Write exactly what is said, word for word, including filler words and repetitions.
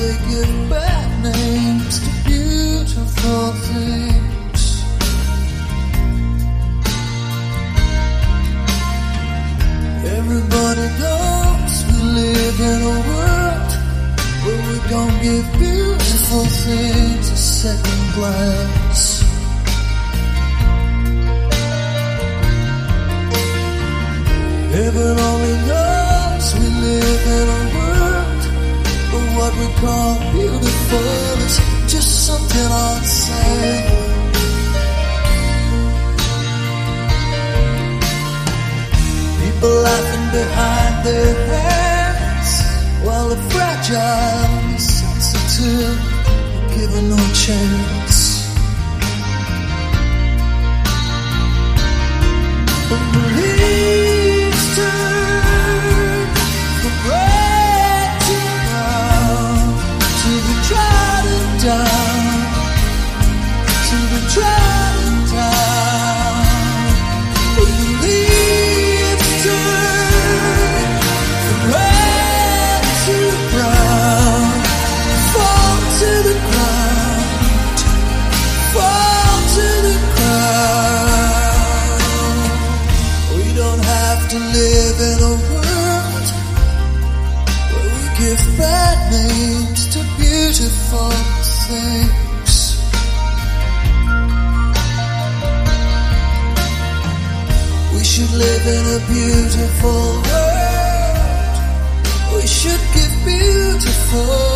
they give bad names to beautiful things. Everybody knows we live in a world where we don't give beautiful things a second glance. Heaven only knows we live in a world where what we call beautiful is just something on sale. People laughing behind their hands while the fragile and sensitive are given no chance. When the leaves turn from red to brown, to the trodden down, to the trodden down. When the leaves turn from red to brown, fall to the ground, fall to the ground. We don't have to live in a world where we give bad names to beautiful things. We should live in a beautiful world. We should give beautiful